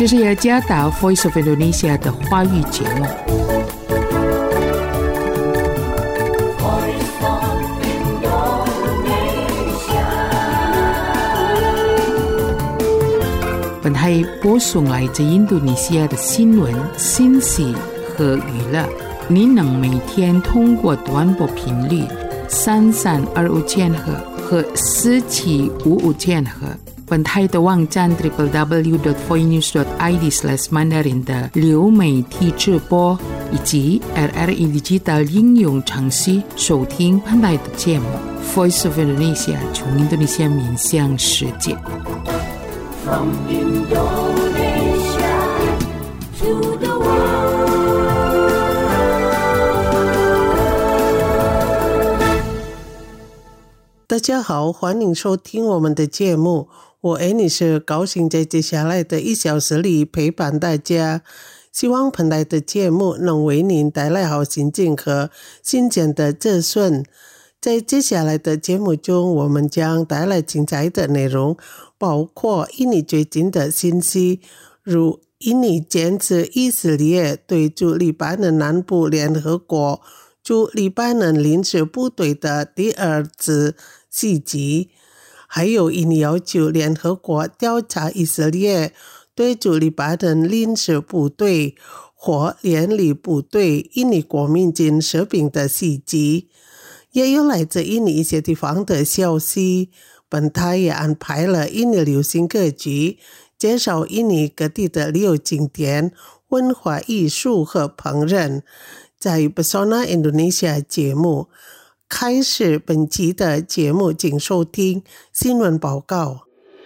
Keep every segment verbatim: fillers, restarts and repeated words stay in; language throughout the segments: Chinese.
这是雅加达 Voice of Indonesia 的华语节目。本台播送来自印度尼西亚的新闻、信息和娱乐。您能每天通过短波频率三三二五千赫和四七五五千赫，本台的网站 double-u double-u double-u dot voinews dot i d slash mandarin 的流媒体直播，以及 R R I Digital 应用程序收听本台的节目。Voice of Indonesia 从印度尼西亚面向世界。From Indonesia to the world. 大家好，欢迎收听我们的节目。我 Annie 是高兴在接下来的一小时里陪伴大家，希望本台的节目能为您带来好心情和新鲜的资讯。在接下来的节目中，我们将带来精彩的内容，包括印尼最近的信息，如印尼坚持以色列对驻黎巴嫩南部联合国驻黎巴嫩临时部队的第二次袭击，还有印尼要求联合国调查以色列对驻黎巴嫩临时部队或联立部队印尼国民军士兵的袭击。也有来自印尼一些地方的消息，本台也安排了印尼流行歌曲，介绍印尼各地的旅游景点、文化艺术和烹饪。在 Pesona Indonesia 节目开始本期的节目，请收听新闻报告。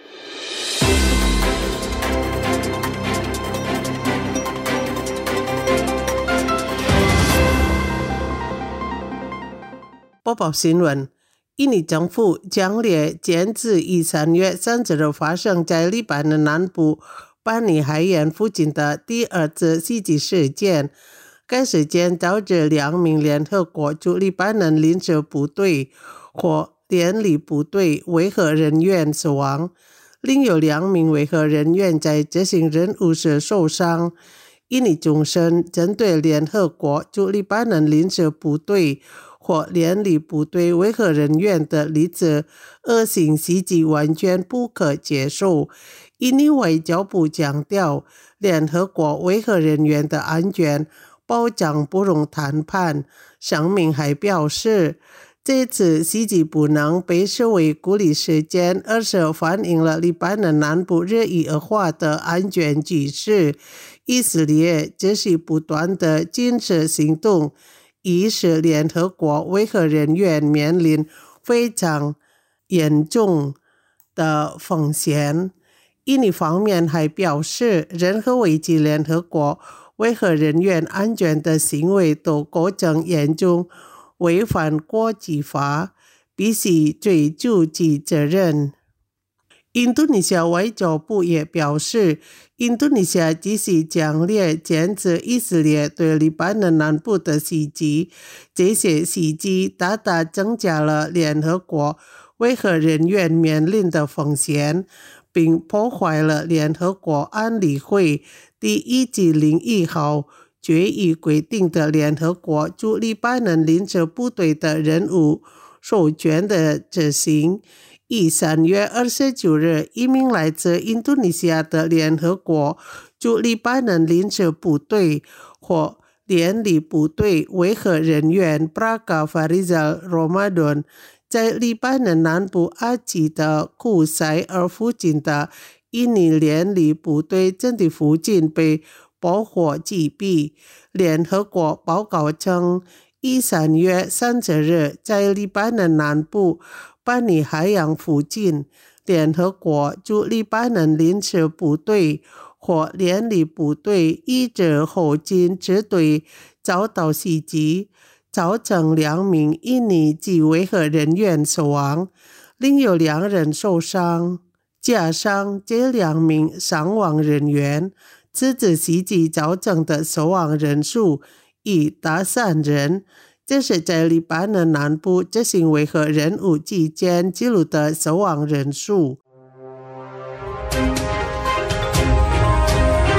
播报新闻，印尼政府将列截至三月三十日发生在黎巴嫩南部班尼海岸附近的第二次袭击事件。该事件导致两名联合国驻黎巴嫩临时部队或联立部队维和人员死亡，另有两名维和人员在执行任务时受伤。印尼中声针对联合国驻黎巴嫩临时部队或联立部队维和人员的例子恶性袭击完全不可接受。印尼外交部强调，联合国维和人员的安全保障不容谈判。声明还表示，这次袭击不能被视为孤立事件，而是反映了黎巴嫩南部日益恶化的安全局势。以色列只是不断的军事行动，已使联合国维和人员面临非常严重的风险。印尼方面还表示，任何危及联合国维和人员安全的行为都构成严重违反国际法，必须追究其责任。印度尼西亚外交部也表示，印度尼西亚继续强烈坚持以色列对黎巴嫩南部的袭击，这些袭击大大增加了联合国维和人员面临的风险，并破坏了联合国安理会第一至零一号决议规定的联合国驻黎巴嫩临时部队的任务授权的执行。以三月二十九日，一名来自印度尼西亚的联合国驻黎巴嫩临时部队或联立部队维和人员 Praga Farizal Ramadan 在黎巴嫩南部阿吉的库塞尔附近的印尼联立部队阵地附近被爆火击毙。联合国报告称，以三月三十日，在黎巴嫩南部班尼海岸附近，联合国驻黎巴嫩临时部队或联立部队一支后勤支队遭到袭击，造成两名印尼籍维和人员死亡，另有两人受伤。加上这两名伤亡人员，这次袭击造成的死亡人数已达三人。这是在黎巴嫩南部执行维和任务期间记录的死亡人数。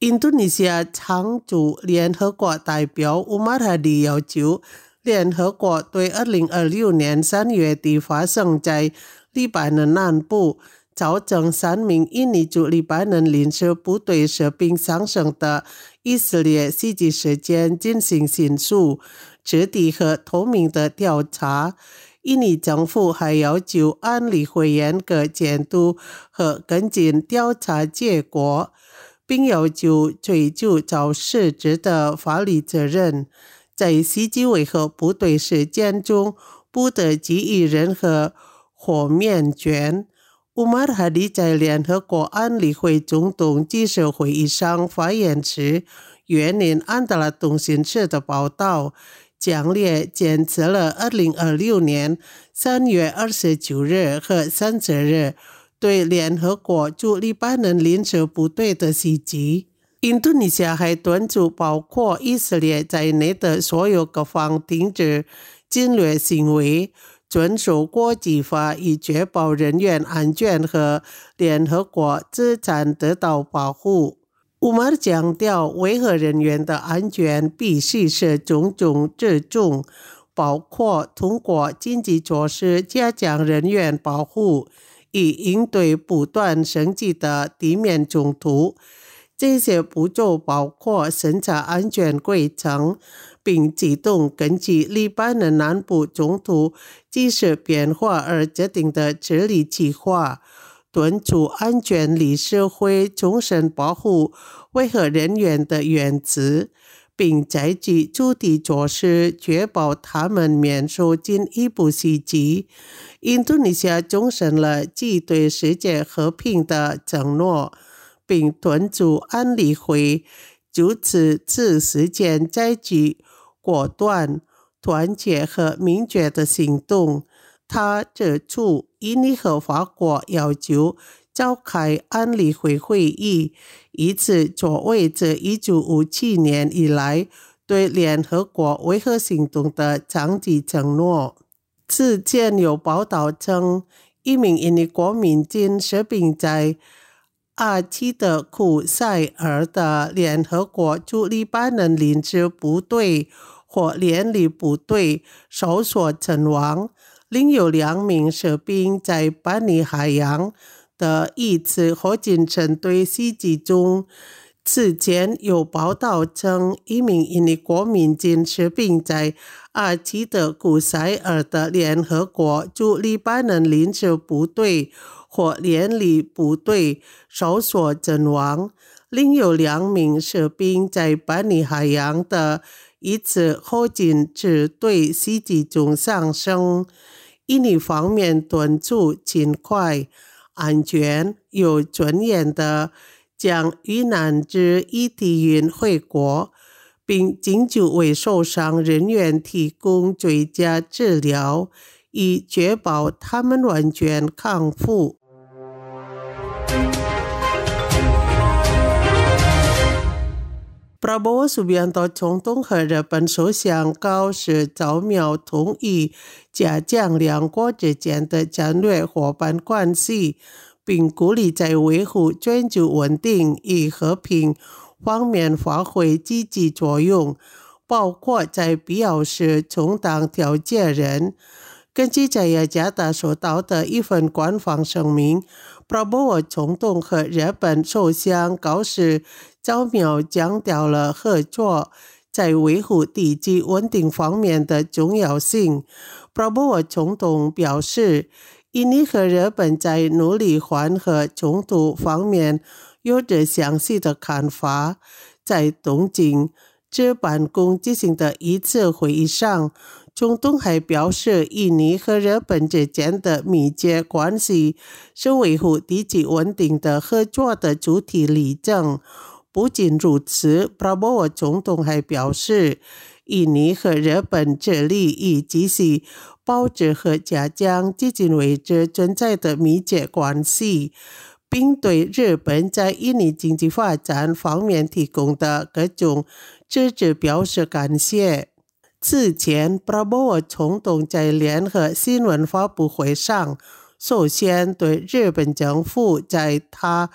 印度尼西亚常驻联合国代表乌马哈迪要求联合国对二零二六年三月底发生在黎巴嫩南部造成三名印尼驻黎巴嫩临时部队士兵丧生的以色列袭击事件进行迅速、彻底和透明的调查。印尼政府还要求安理会严格监督和跟进调查结果，并要求追究肇事者的法律责任。在袭击维和部队事件中不得给予任何豁免权。乌马哈迪在联合国安理会中东记者会议上发言时，援引安德拉通讯社的报道，强烈坚持了二零二六年三月二十九日和三十日对联合国驻黎巴嫩临时部队的袭击。印度尼西亚还敦促包括以色列在内的所有各方停止侵略行为，遵守国际法，以确保人员安全和联合国资产得到保护。乌马强调，维和人员的安全必须是重中之重，包括通过经济措施加强人员保护，以应对不断升级的地面冲突。这些步骤包括审查安全规程，并启动根据黎巴嫩南部冲突即时变化而制定的治理计划，敦促安全理事会终身保护维和人员的原则，并采取具体措施确保他们免受进一步袭击。印度尼西亚重申了其对世界和平的承诺，并敦促安理会就此次事件采取果断、团结和明确的行动。他指出，印尼和法国要求召开安理会会议，以此作为自一九五七年以来对联合国维和行动的长期承诺。此前有报道称，一名印尼国民军士兵在阿奇德库塞尔的联合国驻黎巴嫩临时部队或联立部队受所阵亡，另有两名士兵在巴尼海洋的一次火箭trận队袭击中。此前有报道称，一名印尼国民军士兵在阿奇德库塞尔的联合国驻黎巴嫩临时部队或联立部队受所阵亡，另有两名士兵在巴尼海洋的一次火箭支队袭击中丧生。印尼方面敦促尽快、安全、有尊严的将遇难者遗体运回国，并尽就为受伤人员提供最佳治疗，以确保他们完全康复。Prabowo Subianto 总统和日本首相高市早苗同意加强两国之间的战略伙伴关系，并鼓励在维护全球稳定与和平方面发挥积极作用，包括在必要时充当调解人。根据在雅加达收到的一份官方声明， Prabowo 总统和日本首相高市早苗强调了合作在维护地区稳定方面的重要性。 Prabowo 总统表示，印尼和日本在努力缓和冲突方面有着相似的看法。在东京至办公进行的一次会议上，总统还表示，印尼和日本之间的密切关系是维护地区稳定的合作的主体例证。不仅如此， Prabowo 总统还表示，印尼和日本致力以继续保持和加强至今为止存在的密切关系，并对日本在印尼经济发展方面提供的各种支持表示感谢。此前 Prabowo 总统在联合新闻发布会上首先对日本政府在他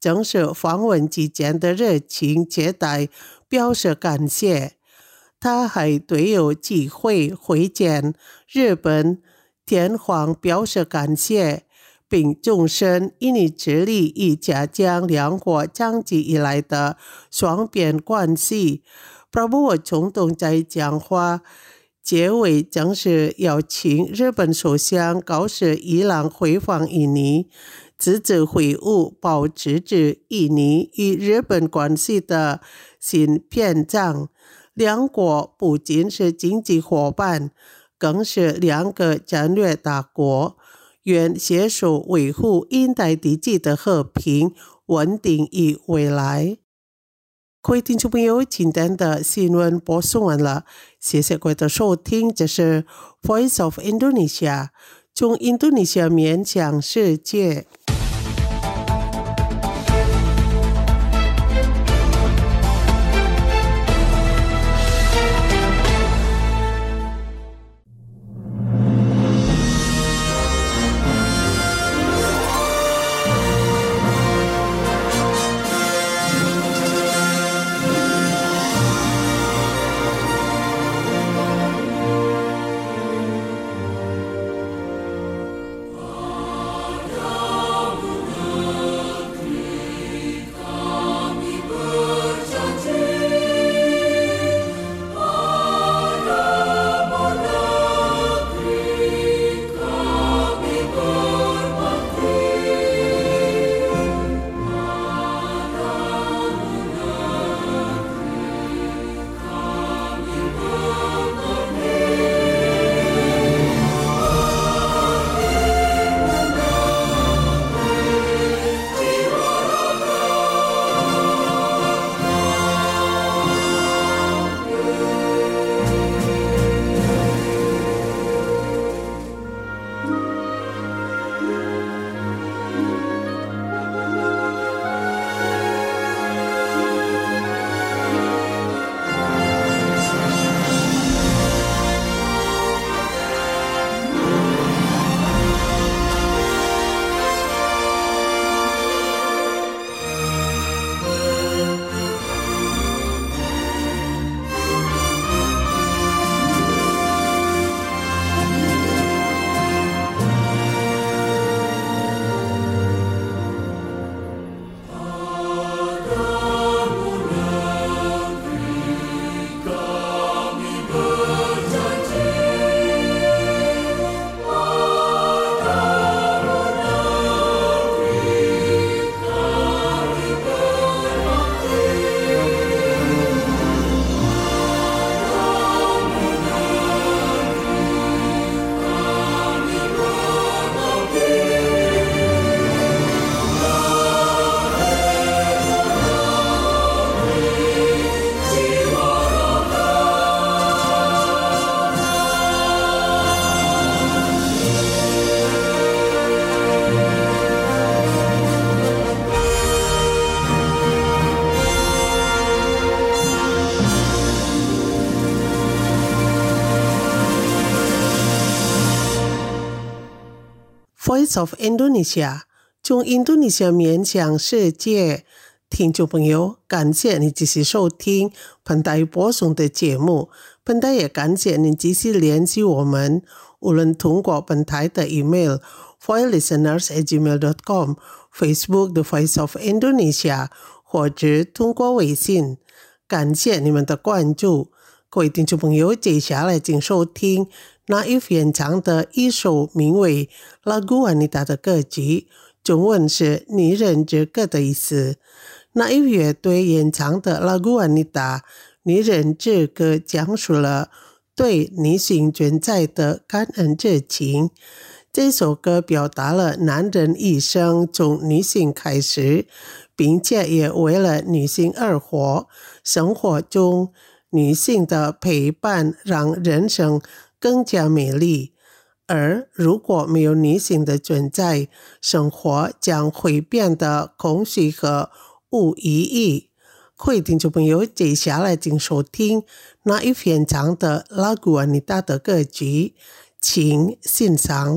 正是访问期间的热情接待表示感谢。他还对有机会会见日本天皇表示感谢，并重申印尼致力于加强两国长期以来的双边关系。Prabowo总统在讲话结尾正是邀请日本首相告示伊朗回访印尼，直至会晤保持着印尼与日本关系的新篇章。两国不仅是经济伙伴，更是两个战略大国，愿携手维护印太地区的和平、稳定与未来。各位听众朋友，今天的新闻播送完了，谢谢各位的收听。这是 Voice of Indonesia， 从印度尼西亚面向世界。Voice of Indonesia， 从印度尼西亚面向世界。听众朋友，感谢你继续收听本台播送的节目，本台也感谢您继续联系我们，无论通过本台的 email voice listeners at gmail dot com、 Facebook The Voice of Indonesia， 或者通过微信。感谢你们的关注。各位听众朋友，接下来请收听Naif演唱的一首名为《Lagu Wanita》的歌曲，中文是女人之歌的意思。Naif乐队演唱的《Lagu Wanita》女人之歌讲述了对女性存在的感恩之情。这首歌表达了男人一生从女性开始，并且也为了女性而活。生活中女性的陪伴让人生更加美丽，而如果没有女性的存在，生活将会变得空虚和无意义。各位听众朋友，接下来请收听Naif演唱的《Lagu Wanita》的歌曲，请欣赏。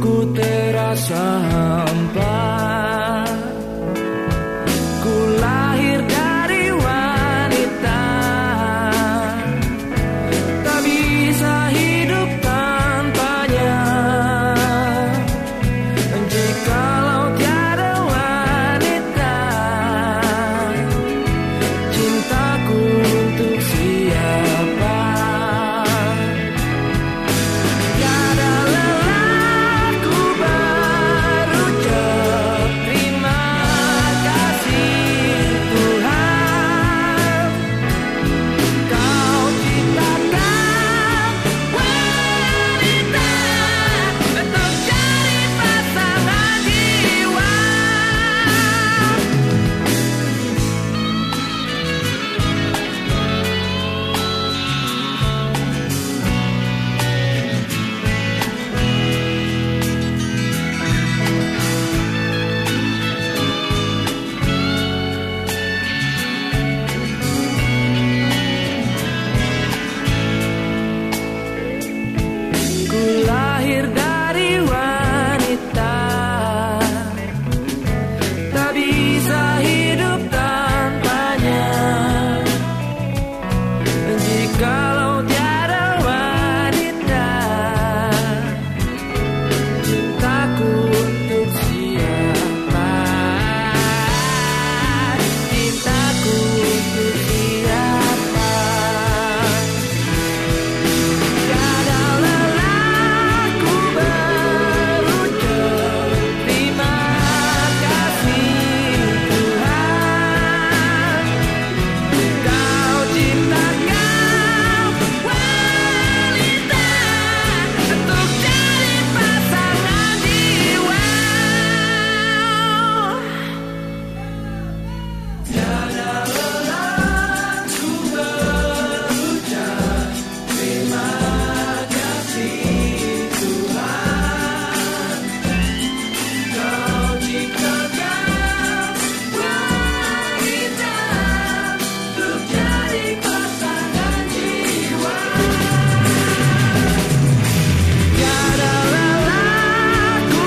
Ku terasa hampa. Ku lahir dari wanita, tak bisa hidup tanpanya. Jikalau tiada wanita, cintaku untuk siapa? Tiada lelah ku berucap terima kasih Tuhan. Kau ciptakan wanita untuk jadi pasangan jiwa. Ku lahir dari wanita, tak bisa hidup tanpanya. Jikalau tiada wanita, cintaku untuk siapa? Cintaku untuk siapa? Tiada lelah ku berucap terima kasih Tuhan. Kau ciptakan wanita untuk jadi pasangan jiwa. Tiada lelah ku berucap terima kasih Tuhan. Kau ciptakan wanita untuk jadi pasangan jiwa. Tiada lelah ku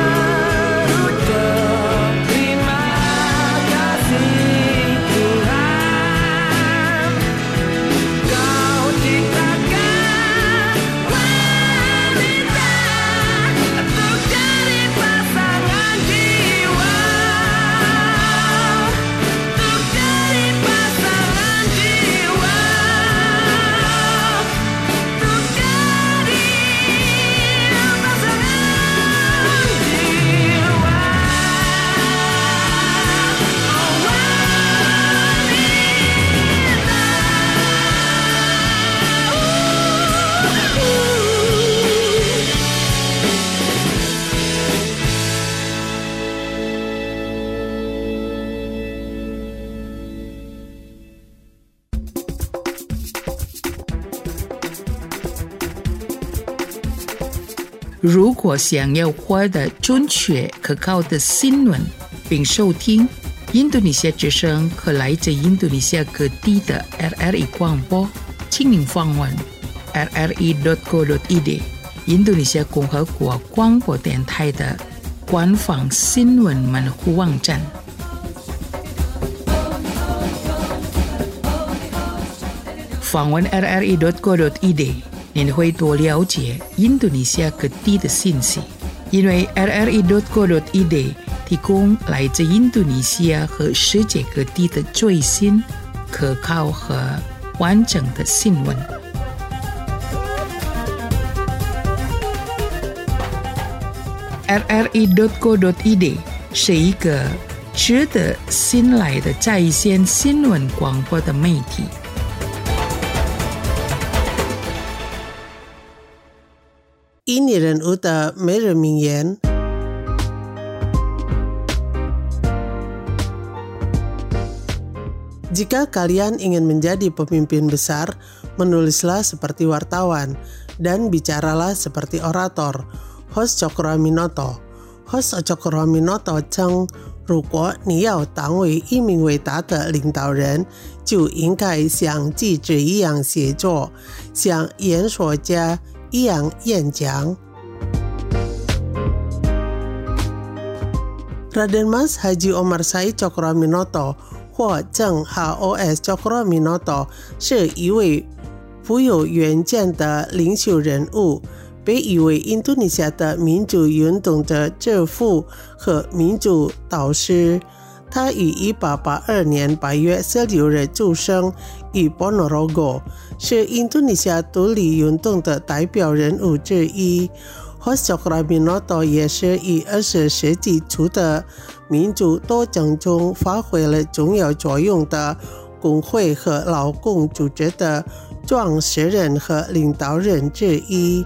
berucap terima kasih Tuhan. Kau ciptakan wanita untuk jadi pasangan jiwa. Untuk jadi pasangan jiwa. Untuk jadi pasangan jiwa. Oh wanita. 如果想要获得准确可靠的新闻，并收听印度尼西亚之声和来自印度尼西亚各地的 R R I 广播，请您访问 r r i dot co dot i d 印度尼西亚共和国广播电台的官方新闻门户网站。访问 r r i dot co dot i d 您会多了解印度尼西亚各地的信息，因为 r r i dot co dot i d 提供来自印度尼西亚和世界各地的最新、可靠和完整的新闻。r r i dot co dot i d 是一个值得信赖的在线新闻广播的媒体。 印尼人物的每日名言。Jika kalian ingin menjadi pemimpin besar, menulislah seperti wartawan dan bicaralah seperti orator. Host Cokroaminoto. Host Cokroaminoto称，如果你要当为一名伟大的领导人，就应该像记者一样写作，像演说家一样演讲。 Raden Mas Haji Omar Said Cokroaminoto 或正 H O S Cokroaminoto 是一位富有远见的领袖人物，被誉为印度尼西亚的民主运动的之父和民主导师。他于一八八二年八月十六日出生于 Ponorogo， 是印度尼西亚独立运动的代表人物之一。Hos Cokroaminoto 也是于二十世纪初的民主斗争中发挥了重要作用的工会和劳工组织的创始人和领导人之一。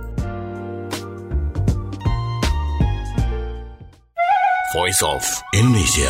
Voice of Indonesia。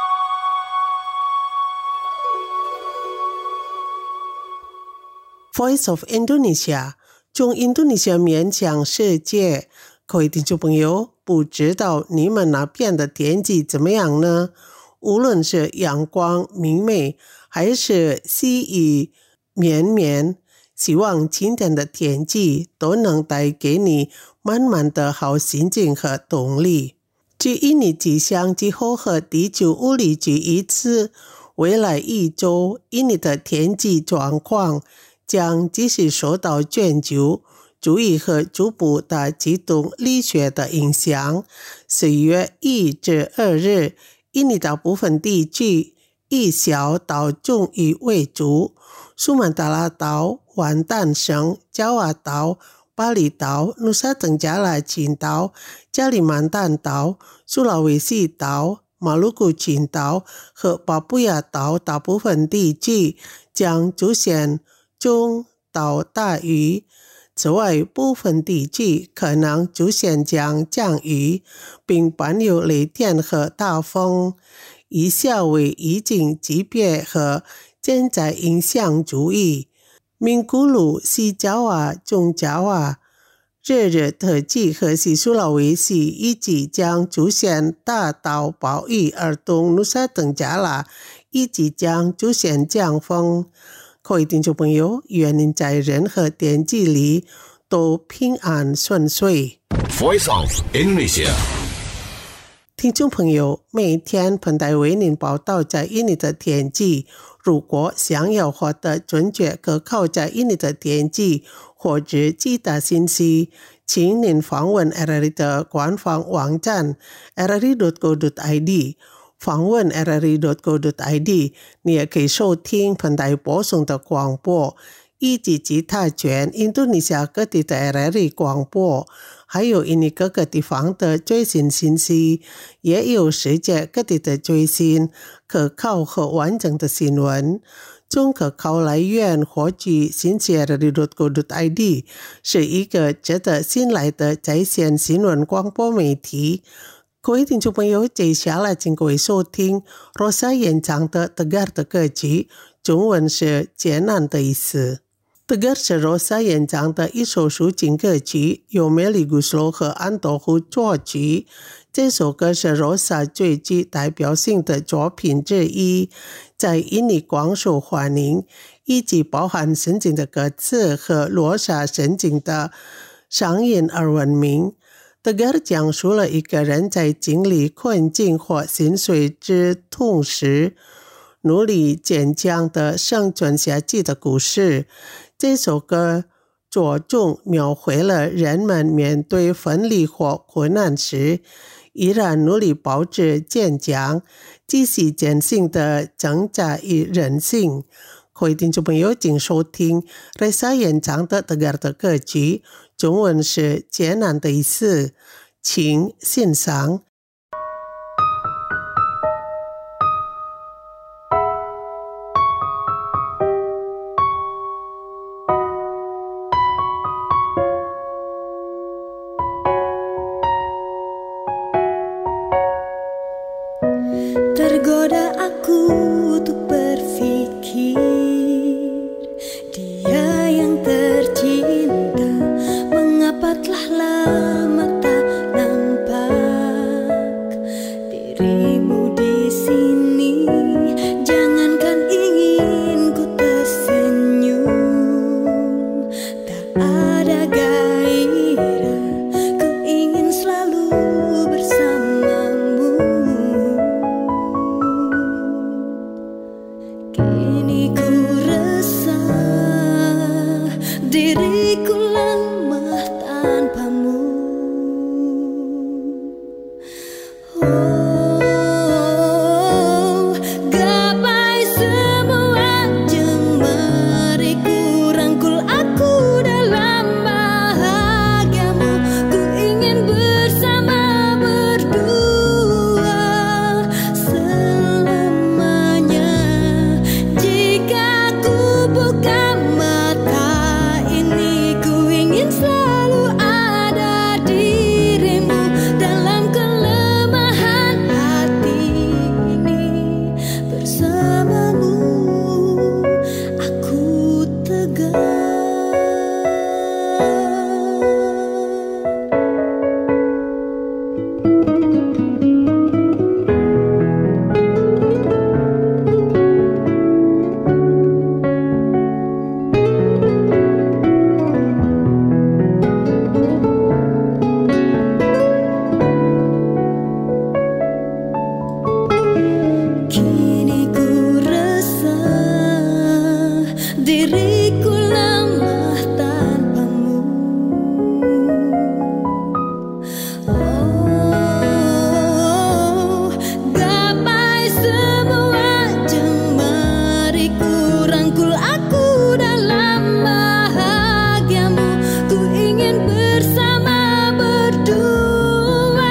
Voice of Indonesia 从印度尼西亚面向世界。各位听众朋友，不知道你们那边的天气怎么样呢？无论是阳光明媚还是细雨绵绵，希望今天的天气都能带给你满满的好心情和动力。据印尼气象机构和地球物理局预测，未来一周印尼的天气状况将继续受到全球主义和逐步的极端力学的影响。十月一至二日，印尼大部分地区以小到中雨为主，苏曼达拉岛、万丹省、爪哇岛、巴厘岛、努沙登加拉群岛、加里曼丹岛、苏拉威西岛、马鲁古群岛和巴布亚岛大部分地区将出现中到大雨，此外部分地区可能出现将降雨，并伴有雷电和大风。以下为预警级别和现在影响注意。名古鲁、西爪哇、中爪哇、热热特区和西苏拉威西以及将出现大到暴雨，而东努沙登加拉以及将出现降风。各位听众朋友，愿您在任何天气里都平安顺遂。 Voice of Indonesia。 听众朋友，每天彭台为您报道在印尼的天气。如果想要获得准确可靠在印尼的天气或者其他信息，请您访问 R R I 的官方网站 r r i dot co dot i d。访问 r r i dot co dot i d， 你也可以收听彭台播送的广播，以及其他全印度尼西亚各地的 R R I 广播，还有印尼各个地方的最新信息，也有世界各地的最新、可靠和完整的新闻。从可靠来源获取信息 r r i dot co dot i d 是一个值得信赖的在线新闻广播媒体。各位听众朋友，接下来请各位收听 Rosa 演唱的 Tegar 的歌曲，中文是艰难的意思。Tegar 是 Rosa 演唱的一首抒情歌曲，由 Melly Guslo 和安多虎作曲。这首歌是 Rosa 最具代表性的作品之一，在印尼广受欢迎，以及包含深情的歌词和落下深情的嗓音而闻名。Tegar 讲述了一个人在经历困境或心碎之痛时，努力坚强地生存下去的故事。这首歌着重描绘了人们面对分离或困难时，依然努力保持坚强，继续前行的挣扎与韧性。各位听众朋友，请收听 Reza 演唱的 Tegar 的歌曲，中文是艰难的意思，请欣赏。 Tergoda aku untuk berpikir dia yang tercinta, mengapa telah lama tak nampak. Oh, gapai semua jemari ku rangkul aku dalam bahagiamu. Ku ingin bersama berdua selamanya. Jika ku buka mata ini, ku ingin selalu ada dirimu dalam kelemahan hati ini. Bersamamu aku tegar. Kini ku rasa diriku lemah tanpamu. Oh, gapai semua jemari ku rangkul aku dalam bahagiamu. Ku ingin bersama berdua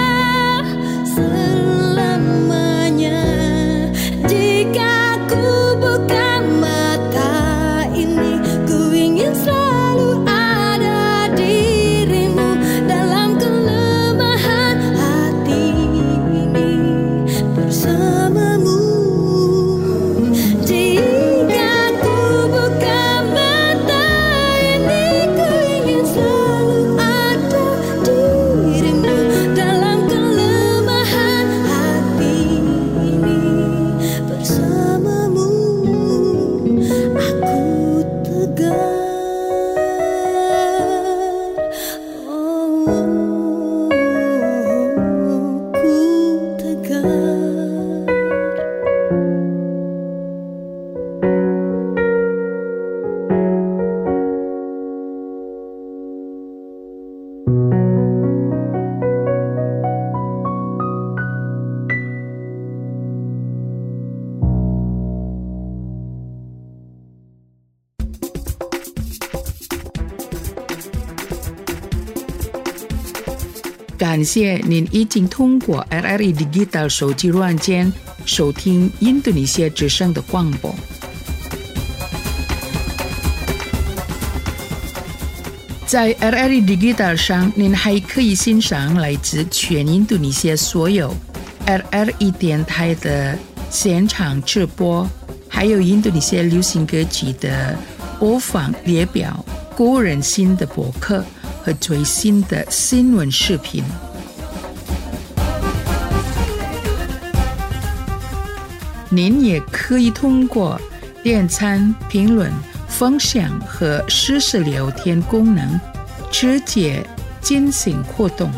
selamanya. Jika ku buka mata ini, ku ingin selalu ada dirimu dalam kelemahan hati ini. Bersamamu. Jika ku buka mata ini, ku ingin selalu ada dirimu dalam kelemahan hati ini. Bersamamu aku tegar. Oh, ku tegar. 感谢您已经通过 L R I Digital 手机软件收听印度尼西亚之声的广播。在 L R I Digital 上，您还可以欣赏来自全印度尼西亚所有 L R I 电台的现场直播，还有印度尼西亚流行歌曲的播放列表、个人新的博客和最新的新闻视频。您也可以通过点赞、评论、分享和实时聊天功能直接进行互动。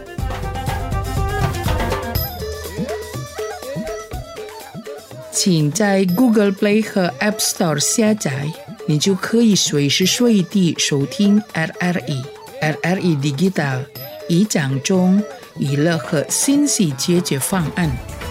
请在 Google Play 和 App Store 下载，你就可以随时随地收听 L R I。L R I Digital 以讲中娱乐和信息解决方案。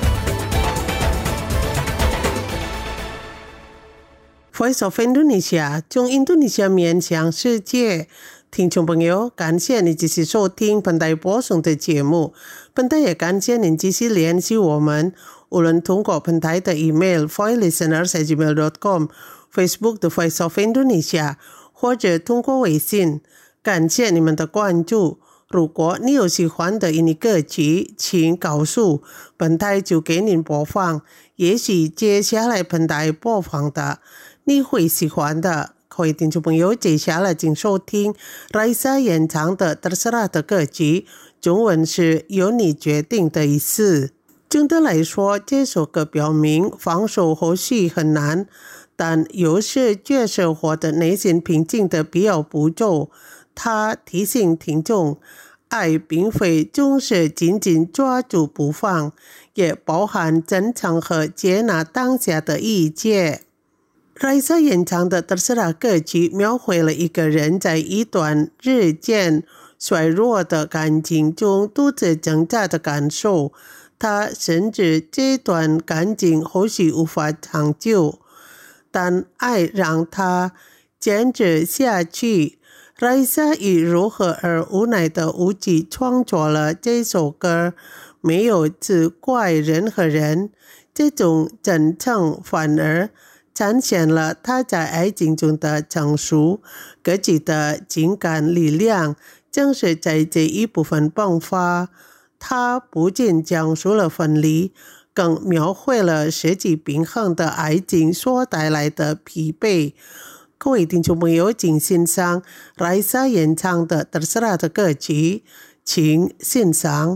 Voice of Indonesia 从印度尼西亚面向世界，听众朋友，感谢你继续收听本台播送的节目。本台也感谢您继续联系我们，无论通过本台的 email voice listeners at gmail dot com、Facebook 的 Voice of Indonesia， 或者通过微信。感谢你们的关注。如果你有喜欢的印尼歌曲，请告诉本台就给您播放。也许接下来本台播放的你会喜欢的。各位听众朋友，接下来请收听 Raisa 演唱的 Terserah 的歌曲，中文是由你决定的意思。总的来说，这首歌表明放手或许很难，但有时却是获得内心平静的必要步骤。他提醒听众，爱并非总是紧紧抓住不放，也包含珍藏和接纳当下的一切。Raisa 演唱的 Terserah 歌曲描绘了一个人在一段日渐衰弱的感情中独自挣扎的感受。 他深知这段感情或许无法长久，但爱让他坚持下去。Raisa 以如何而无奈的无忌创作了这首歌，没有责怪任何人，这种真诚反而展现了他在爱情中的成熟，各自的情感力量正是在这一部分迸发。他不仅讲述了分离，更描绘了失去平衡的爱情所带来的疲惫。各位听众朋友，请欣赏 Raisa 演唱的 Terserah 的歌曲，请欣赏。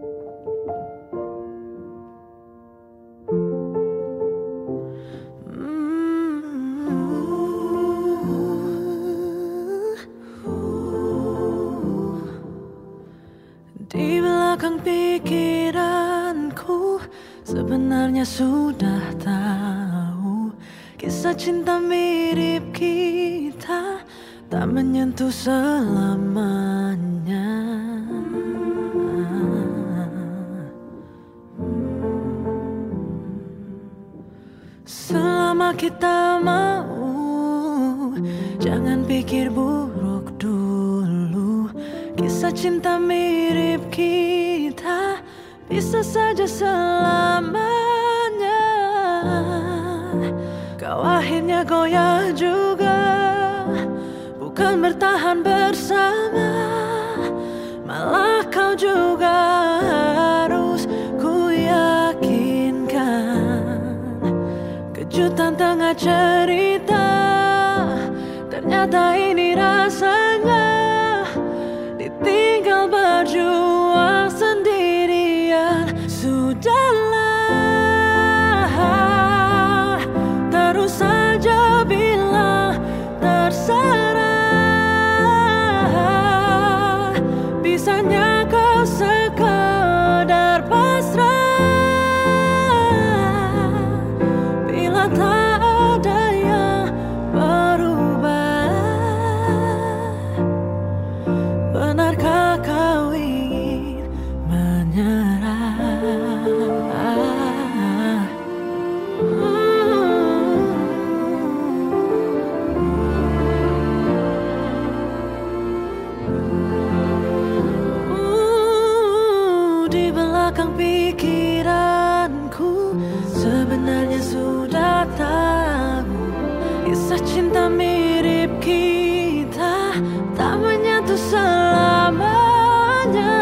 Di belakang pikiranku sebenarnya sudah tahu kisah cinta mirip kita tak menyentuh selamanya. Selama kita mau, jangan pikir buruk dulu. Kisah cinta mirip kita bisa saja selamanya. Kau akhirnya goyah juga, bukan bertahan bersama, malah kau juga harus ku yakinkan. Kejutan tengah cerita, ternyata ini rasanya tinggal berjuang sendirian. Sudahlah, terus saja bilang terserah. Bisanya kau sekedar pasrah bila tak ada yang berubah. Benarkah kau ingin menyerah? Uh, di belakang pikiranku sebenarnya sudah tahu kisah cinta mirip kita tak menyentuh selamanya.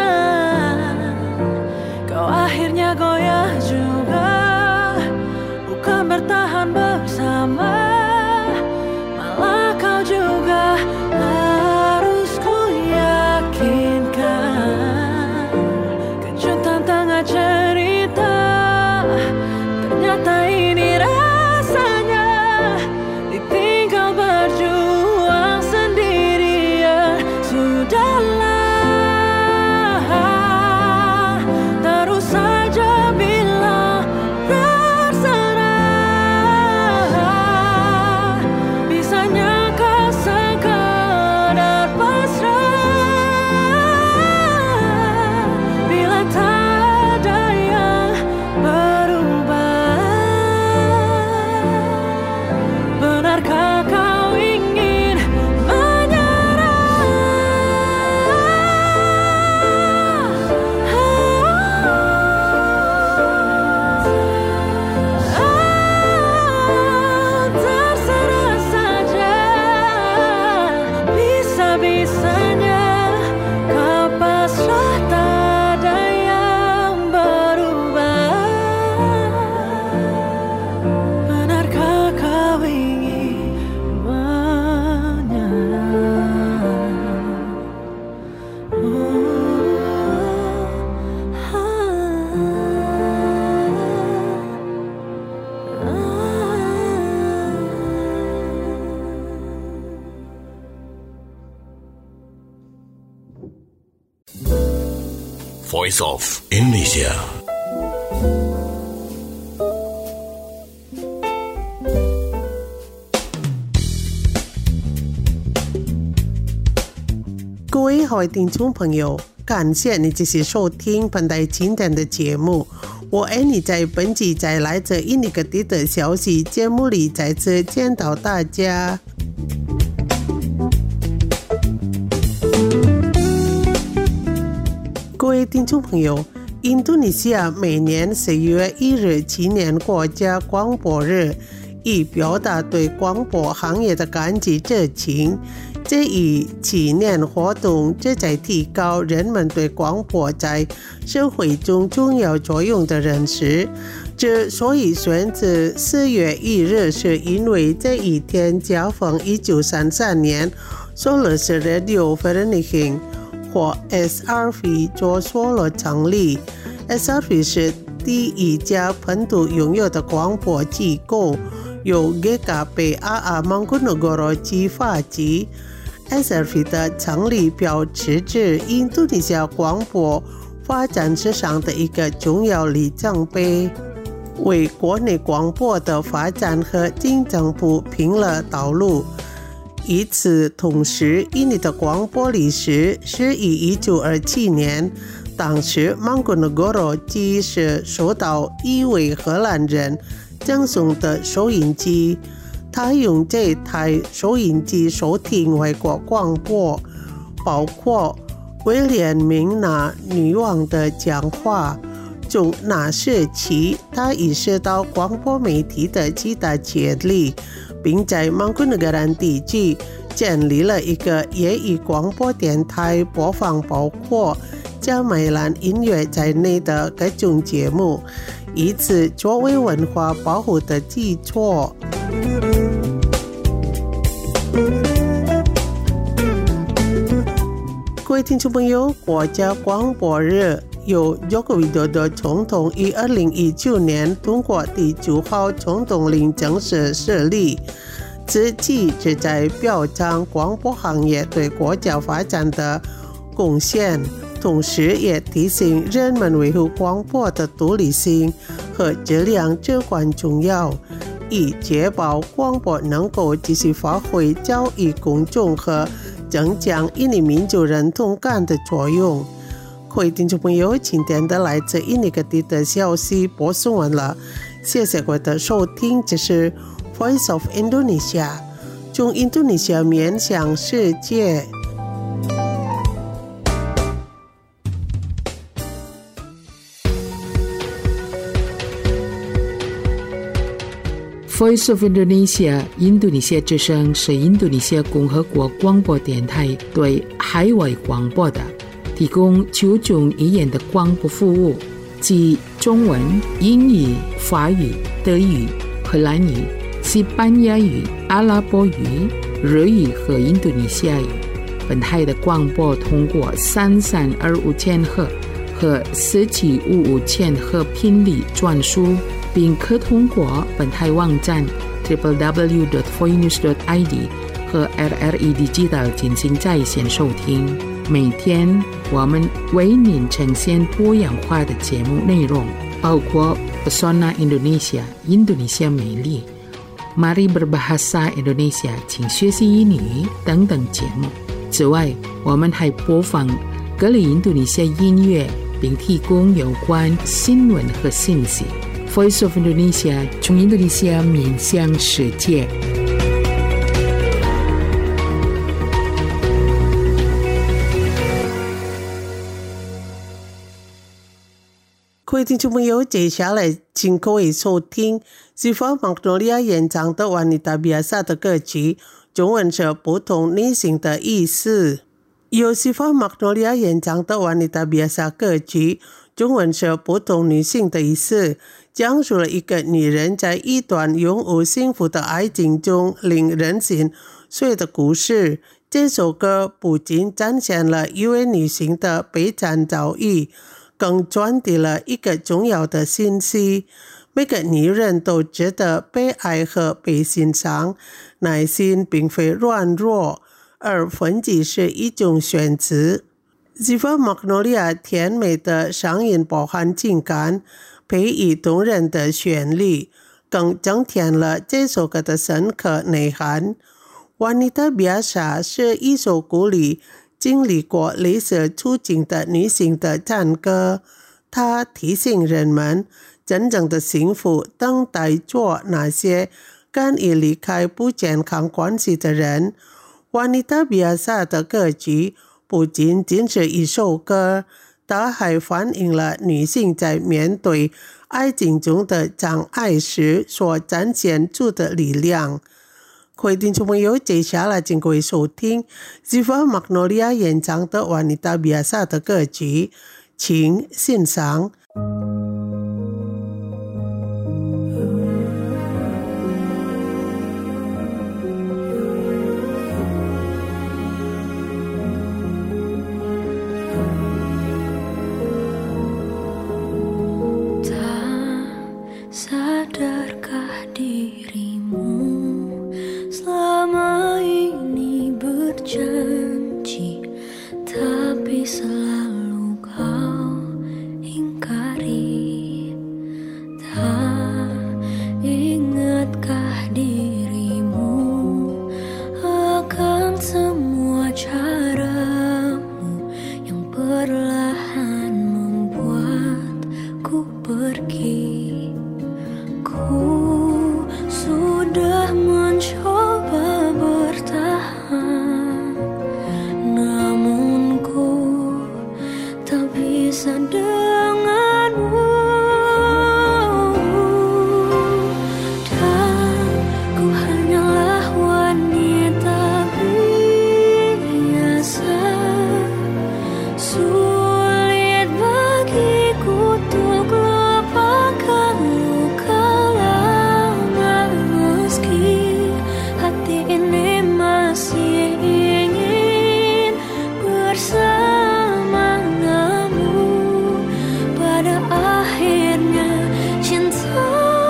Kau akhirnya goyah juga, bukan bertahan bersama, malah kau juga harus ku yakinkan. Kejutan tengah cerita, ternyata ini rasanya ditinggal berjuang sendirian. Sudahlah, terus saja bilang terserah. Bisanya kau sekedar pasrah bila tak ada yang berubah. Benarkah kau ingin terserah saja, bisa-bisanya kau pasrah, tak ada yang berubah. Benarkah kau ingin menyerah? Voice of Indonesia. 各位好听众朋友， 感谢你继续收听本台今天的节目。我爱你在本集在来自印尼各地的消息节目里再次见到大家。各位听众朋友，印度尼西亚每年十一月一日纪念国家广播日，以表达对广播行业的感激之情。这一纪念活动旨在提高人们对广播在社会中重要作用的认识。之所以选择四月一日，是因为这一天恰逢一九三三年 Solis Radio Vereniging 或 S R V 做所了成立。 S R V 是第一家本土拥有的广播机构，由 G K P A A Mangkunegoro 计发机。S R V 的成立标志着印度尼西亚广播发展史上的一个重要里程碑，为国内广播的发展和进步平了道路。与此同时，印尼的广播历史是以一九二七年，当时 Mangkunegoro 机是受到一位荷兰人赠送的收音机。他用这台收音机收听外国广播，包括威廉明娜女王的讲话。从那时起，他意识到广播媒体的极大潜力，并在曼谷内兰地区建立了一个业余广播电台，播放包括加美兰音乐在内的各种节目，以此作为文化保护的基础。各位听众朋友，国家广播日由 Joko Widodo 总统于二零一九年通过第九号总统令正式设立，此旨在表彰广播行业对国家发展的贡献，同时也提醒人们维护广播的独立性和质量至关重要，以确保广播能够继续发挥教育公众和增强印尼民族认同感的作用。各位听众朋友，今天的来自印尼各地的消息播送完了，谢谢各位的收听。这是 Voice of Indonesia， 从印度尼西亚面向世界。 Voice of Indonesia 印度尼西亚之声是印度尼西亚共和国广播电台对海外广播的提供九种语言的广播服务，即中文、英语、法语、德语、荷兰语、西班牙语、阿拉伯语、日语和印度尼西亚语。本台的广播通过三三二五千赫和四七五五千赫频率转输，并可通过本台网站 double-u double-u double-u dot voinews dot i d 和 R R E Digital 进行在线收听。每天我们为您呈现多样化的节目内容，包括 Pesona Indonesia 印度尼西亚美丽、Mari Berbahasa Indonesia 请学习英语等等节目。此外，我们还播放各类印度尼西亚音乐，并提供有关新闻和信息。Voice of Indonesia 从印度尼西亚面向世界。 各位听众朋友，接下来请各位收听西方马诺利亚演唱的瓦尼达比亚萨的歌曲，中文是不同女性的意思。由西方马诺利亚演唱的瓦尼达比亚萨歌曲，中文是不同女性的意思，讲述了一个女人在一段永无幸福的爱情中令人心碎的故事。这首歌不仅展现了一位女性的悲惨遭遇，更传递了一个重要的信息：每个女人都值得被爱和被欣赏，内心并非软弱，而分歧是一种选择。西方马诺利亚甜美的声音包含情感，配以动人的旋律，更增添了这首歌的深刻内涵。Wanita Biasa 是一首鼓励经历过类似处境的女性的战歌。她提醒人们，真正的幸福等待着那些甘于离开不健康关系的人。Wanita Biasa的歌曲不仅仅是一首歌，它还反映了女性在面对爱情中的障碍时所展现出的力量。各位听众朋友，接下来请各位收听 Ziva Magnolia 演唱的 Wanita Biasa 的歌曲，请欣赏。 Sadarkah dirimu selama ini berjanji, tapi selalu kau ingkari? Tak ingatkah dirimu akan semua caramu yang perlahan membuatku pergi? Ku sudah mencoba bertahan, namun ku tak bisa denganmu. Dan ku hanyalah wanita biasa, sulit bagiku untuk lupakan luka. Hati ini masih ingin bersamamu. Pada akhirnya cinta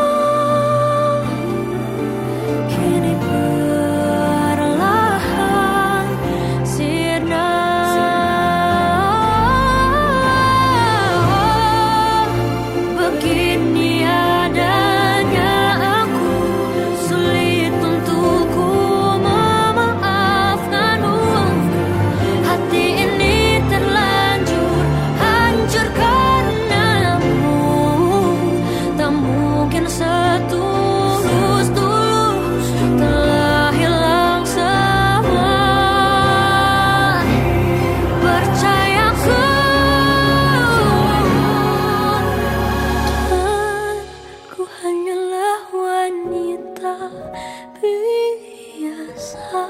kini perlahan sirna. Begini adanya aku, sulit untukku memaafkanmu. Hati ini terlanjur hancur karenamu. Tak mungkin setulus dulu, telah hilang semua. Percayaku, dan ku hanyalah wanita biasa,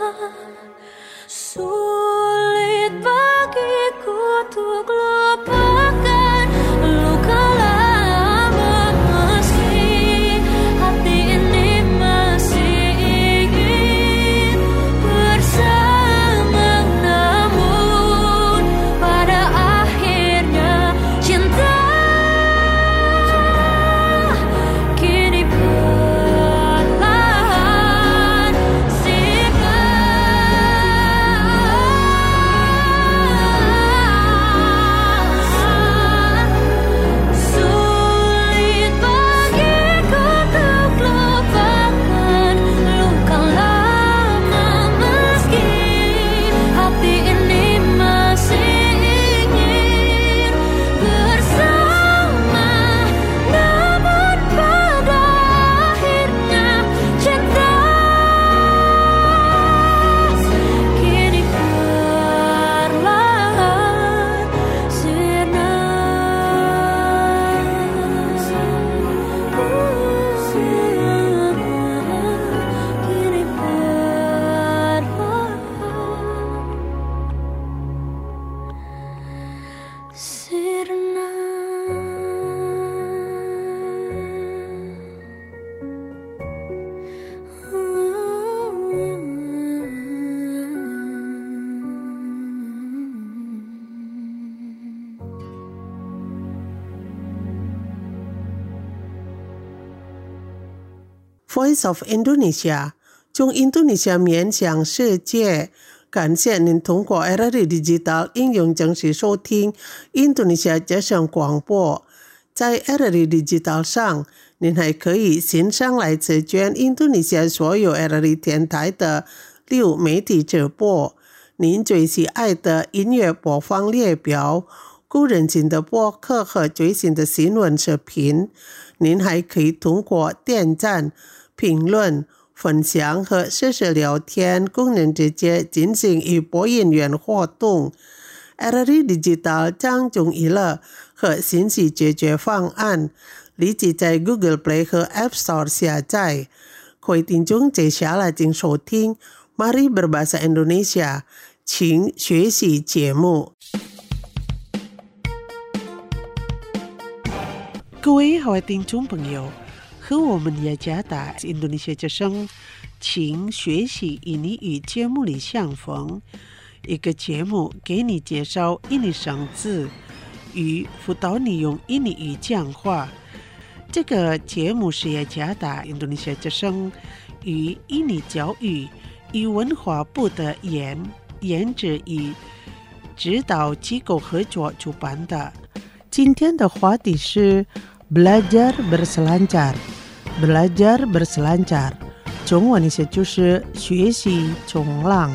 sulit bagiku untuk lupakan luka lama. Meski hati ini masih ingin bersama, namun pada akhirnya cinta kini perlahan sirna. Sulit bagiku untuk lupakan luka lama. Meski hati ini masih ingin bersama, namun pada akhirnya cinta kini perlahan sirna. Kini perlahan sirna. Voice of Indonesia 从印度尼西亚面向世界。感谢您通过 R R I Digital 应用正式收听印度尼西亚之声广播。在 R R I Digital 上，您还可以欣赏来自全印度尼西亚所有 R R I 电台的流媒体直播。 您最喜爱的音乐播放列表、古人情的播客和最新的新闻视频。您还可以通过点赞、评论、分享和实时聊天功能直接进行与播音员活动。R R I Digital 将中娱乐和信息解决方案立即在 Google Play 和 App Store 下载。各位听众，接下来请收听 Mari Berbahasa Indonesia 请学习节目。各位好听众朋友，和我们雅加达 Indonesia 之声请学习印尼语节目里相逢，一个节目给你介绍印尼生字与辅导你用印尼语讲话。这个节目是雅加达 Indonesia 之声与印尼教育与文化部的研研制与指导机构合作主办的。今天的话题是 belajar berselancar belajar berselancar 中文意思就是学习冲浪。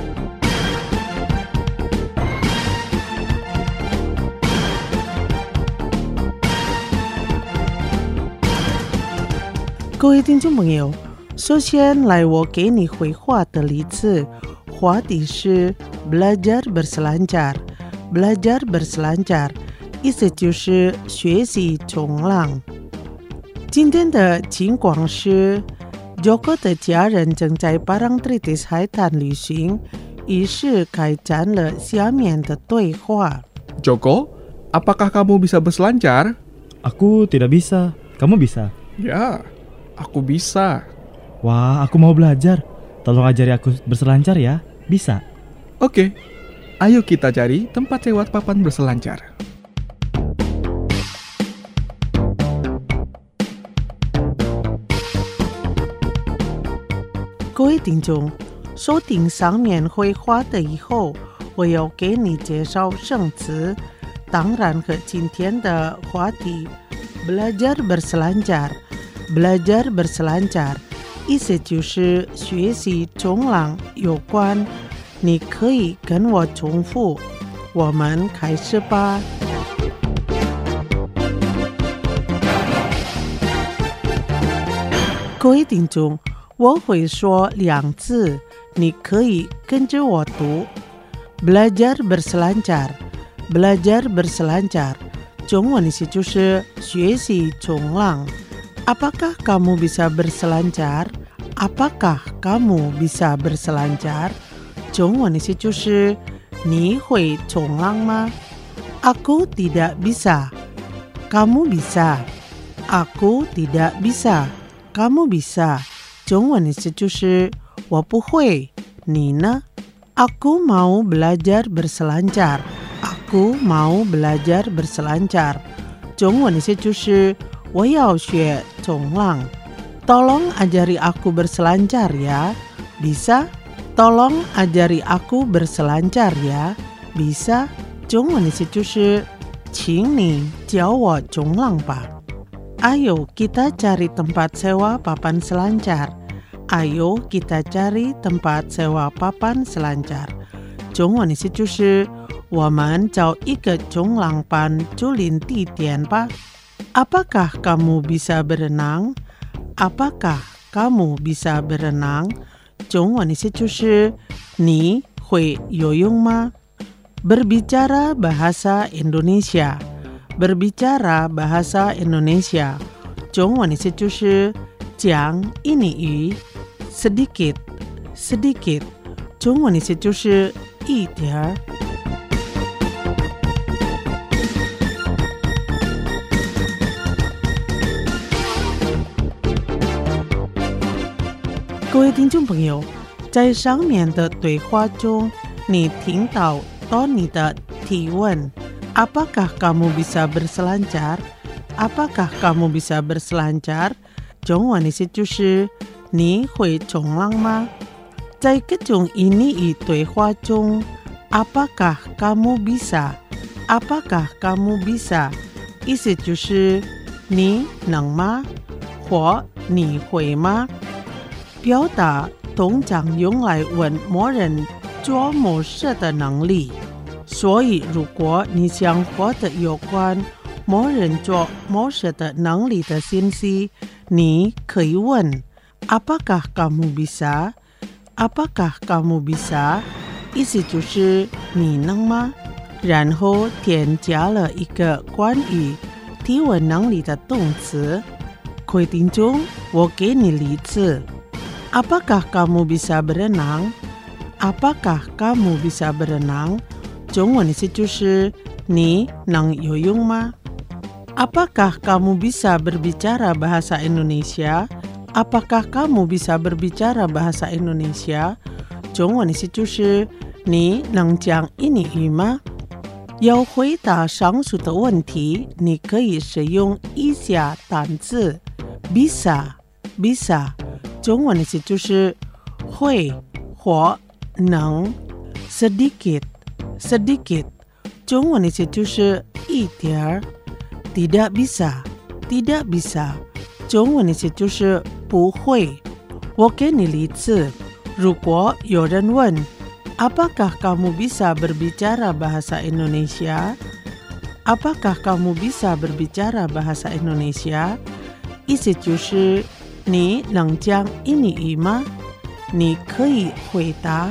各位听众朋友，首先来我给你回话的例子，话题是 belajar berselancar belajar berselancar 意思就是学习冲浪。今天的情况是 Joko 的家人正在 Parangtritis 海滩旅行，于是开展了下面的对话。 Joko, apakah kamu bisa berselancar? Aku tidak bisa. Kamu bisa? Ya, aku bisa. Wah, aku mau belajar. Tolong ajari aku berselancar ya. Bisa? Oke, ayo kita cari tempat sewa papan berselancar. 各位听众，收听上面绘画的以后，我要给你介绍生词，当然和今天的话题 belajar berselancar belajar berselancar 意思就是学习冲浪有关。你可以跟我重复，我们开始吧。各位听众，我会说两字，你可以跟着我读 belajar berselancar belajar berselancar 中文意思就是学习冲浪。 Apakah kamu bisa berselancar? Apakah kamu bisa berselancar? 中文意思就是你会冲浪吗？ Aku tidak bisa. Kamu bisa. Aku tidak bisa. Kamu bisa. 中文意思就是我不会，你呢？ Aku mau belajar berselancar. Aku mau belajar berselancar. 中文意思就是我要学冲浪。 Tolong ajari aku berselancar ya. Bisa? Tolong ajari aku berselancar ya. Bisa? 中文意思就是请你教我冲浪吧。 Ayo kita cari tempat sewa papan selancar. Ayo kita cari tempat sewa papan selancar. 中文意思就是我们找一个冲浪板租赁地点吧。 Apakah kamu bisa berenang? Apakah kamu bisa berenang? 中文意思就是你会游泳吗？ Berbicara bahasa Indonesia. Berbicara bahasa Indonesia. 中文意思就是讲印尼语。 sedikit sedikit 中文意思就是一点儿。 各位听众朋友，在上面的对话中，你听到 Tony 的提问 Apakah kamu bisa berselancar? Apakah kamu bisa berselancar? 中文意思就是你会冲浪吗？在各种印尼语对话中 Apakah kamu bisa? Apakah kamu bisa? 意思就是你能吗？或你会吗？表达通常用来问某人做某事的能力。所以，如果你想获得有关某人做某事的能力的信息，你可以问 Apakah kamu bisa? Apakah kamu bisa? 意思就是你能吗？然后添加了一个关于提问能力的动词。各位听众，我给你例子。Apakah kamu bisa berenang? Apakah kamu bisa berenang? 中文意思就是你能游泳吗？ Apakah kamu bisa berbicara bahasa Indonesia? Apakah kamu bisa berbicara bahasa Indonesia? 中文意思就是你能讲印尼语吗？要回答上述的问题，你可以使用以下单字 bisa bisa 中文意思就是会或能 sedikit sedikit 中文意思就是一点儿 tidak bisa tidak bisa 中文意思就是不会。我给你例子，如果有人问 Apakah kamu bisa berbicara bahasa Indonesia? Apakah kamu bisa berbicara bahasa Indonesia? 意思就是你能讲印尼语吗？你可以回答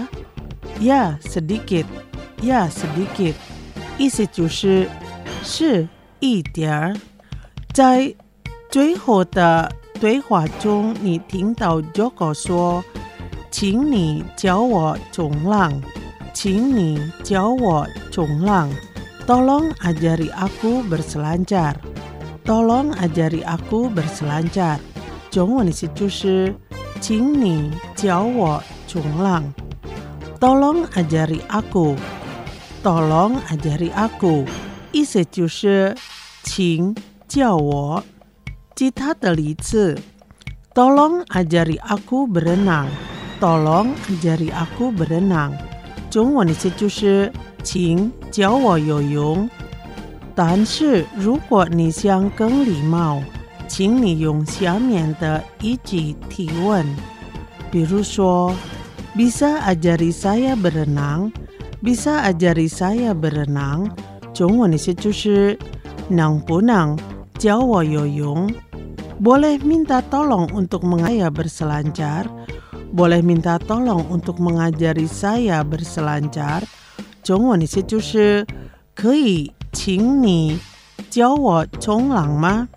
Ya sedikit Ya sedikit 意思就是是一点儿。在最后的对话中，你听到 Joko 说请你教我冲浪，请你教我冲浪。Tolong ajari aku berselancar. Tolong ajari aku berselancar. 中文意思就是请你教我冲浪。Tolong ajari aku. Tolong ajari aku. 意思就是请教我。其他的例子 Tolong ajari aku berenang.Tolong ajari aku berenang 中文意思就是请教我游泳。但是如果你想更礼貌，请你用下面的一句提问，比如说 Bisa ajari saya berenang? Bisa ajari saya berenang? 中文意思就是能不能教我游泳？ Boleh minta tolong untuk mengajari berselancar? Boleh minta tolong untuk mengajari saya berselancar? 中文意思就是可以请你教我冲浪吗？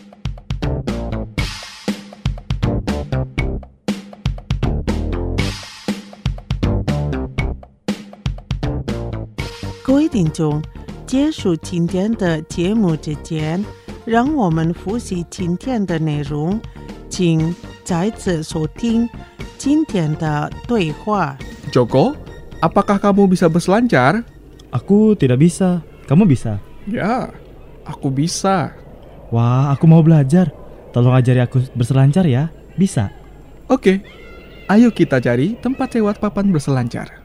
各位听众，结束今天的节目之前，让我们复习今天的内容，请再次收听今天的对话。 Joko, apakah kamu bisa berselancar? Aku tidak bisa. Kamu bisa? Ya, aku bisa. Wah, aku mau belajar. Tolong ajari aku berselancar ya. Bisa? Oke, ayo kita cari tempat sewa papan berselancar.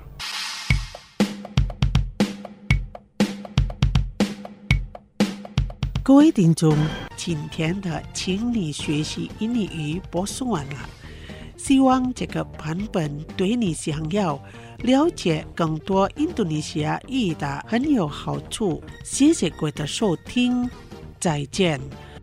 各位听众，今天的请你学习印尼语播送完了，希望这个版本对你想要了解更多印度尼西亚语的很有好处。谢谢各位的收听，再见。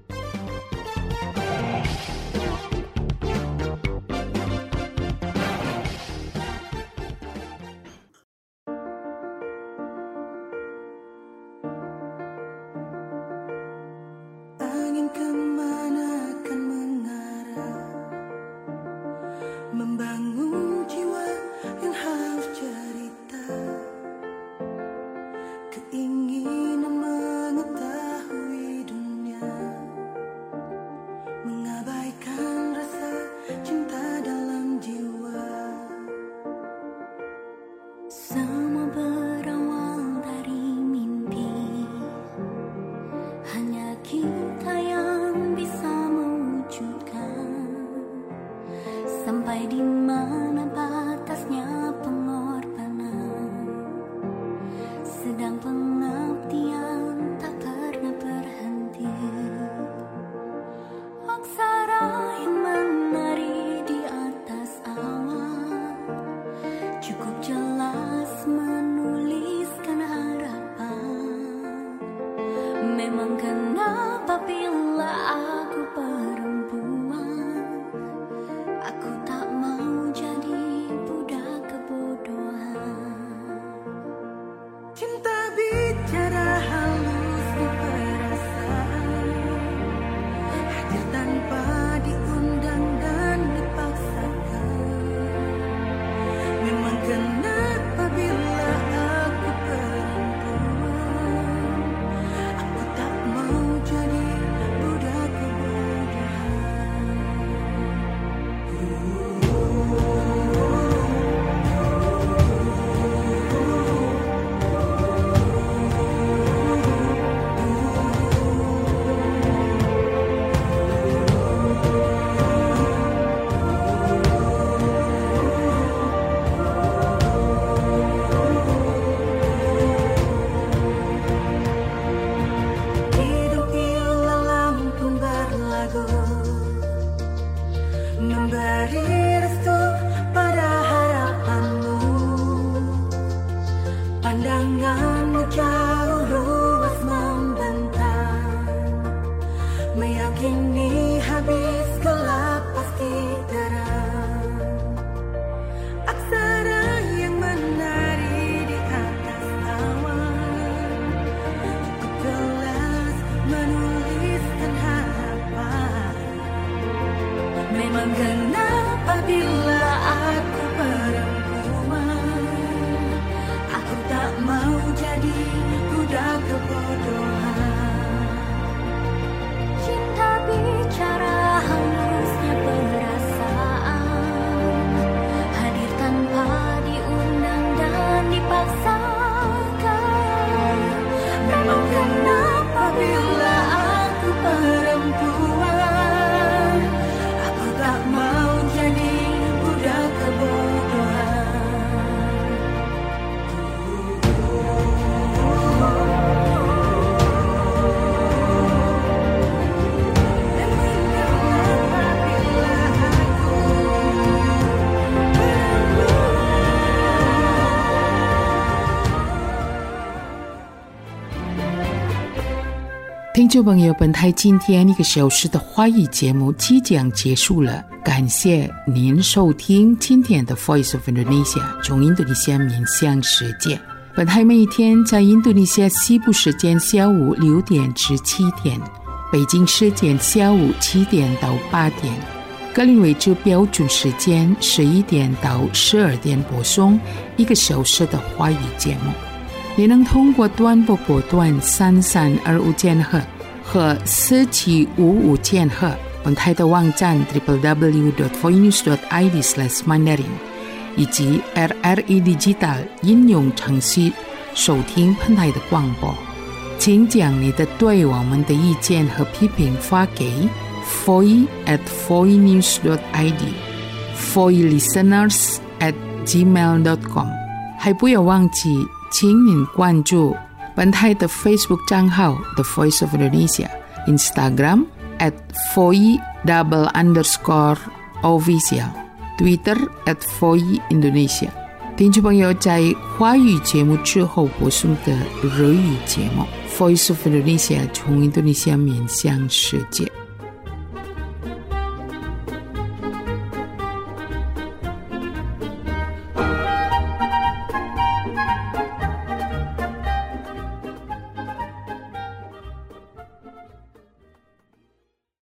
Angin kemana akan mengarah, membangun jiwa yang haus cerita, keinginan mengetahui dunia, mengabaikan rasa cinta dalam jiwa. Semua berawal dari mimpi, hanya kita yang bisa mewujudkan. Sampai di mana batasnya pengorbanan, sedang pengabdian tak pernah berhenti. Aksara yang menari di atas awan, cukup jelas meyakini habis gelap pasti terang. Aksara yang menari di atas awan cukup jelas menuliskan harapan. Memang genap apabila aku perempuan, aku tak mau jadi budak kebodohan. Cinta bicara halusnya perasaan, hadir tanpa diundang dan dipaksakan. Memang kenapa bila aku perempuan, aku tak mau jadi budak kebodohan. 听众朋友，本台今天一个小时的华语节目即将结束了，感谢您收听今天的 Voice of Indonesia 从印度尼西亚面向世界。本台每一天在印度尼西亚西部时间下午六点至七点，北京时间下午七点到八点，格林威治标准时间十一点到十二点播送一个小时的华语节目。你能通过短波波段三三二五千赫和四七五五千赫，本台的网站 double-u double-u double-u dot voinews dot i d slash mandarin 以及 R R E Digital 应用程序收听本台的广播。请将你的对我们的意见和批评发给 voice at voinews dot i d voice listeners at gmail dot com。 还不要忘记请您关注本台的 Facebook 账号 The Voice of Indonesia， Instagram at voice double underscore official， Twitter at voice Indonesia。 听众朋友，在华语节目之后播送的日语节目 Voice of Indonesia 从印度尼西亚面向世界。